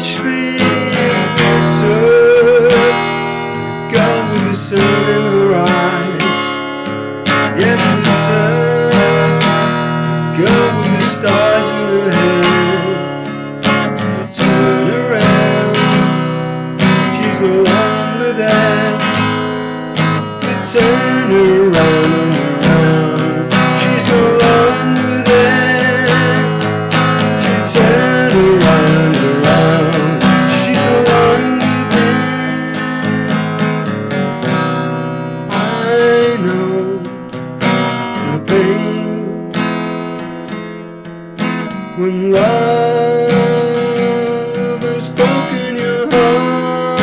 especially if it's her. Go with the sun in her eyes. Yes, it's her. Go with the stars in her hair. You turn around, she's no longer there. You turn around and around, she's no longer there. You turn around and around, she's no longer there. I know the pain when love has broken your heart.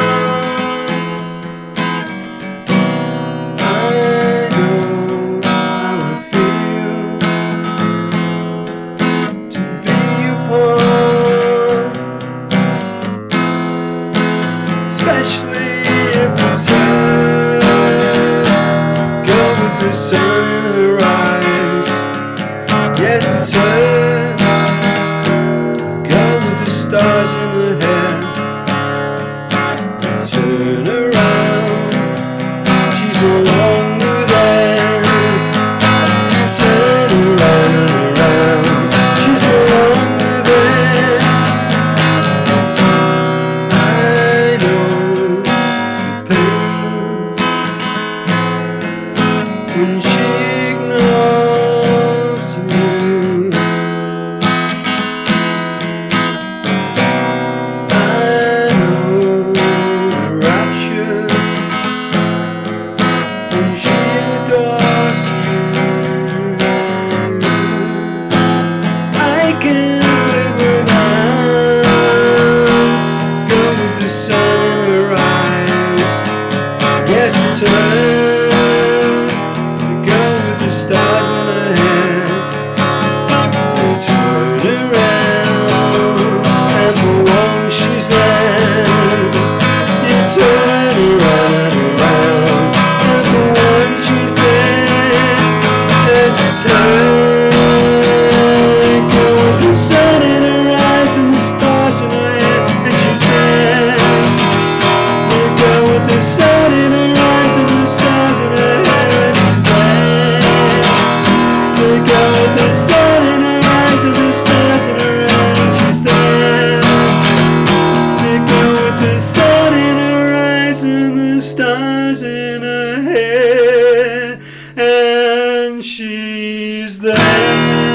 I know how it feels to be apart, especially if it's her. Go with the sun in her eyes. Yes, it's her. Stars in her hair. Turn around, she's no longer there. Turn around and around, she's no longer there. I know the pain when she ignores you. Yes, it's her. Go with the stars in her hair. You turn around, and for once she's there. You turn around and around, and for once she's there. And it's her. Go with the sun in her eyes and the stars in her hair, and she's there. You go with the sun in her eyes and the stars in her hair, and she's there. They go with the sun in her eyes and the stars in her hair, and she's there. They go with the sun in her eyes and the stars in her hair, and she's there.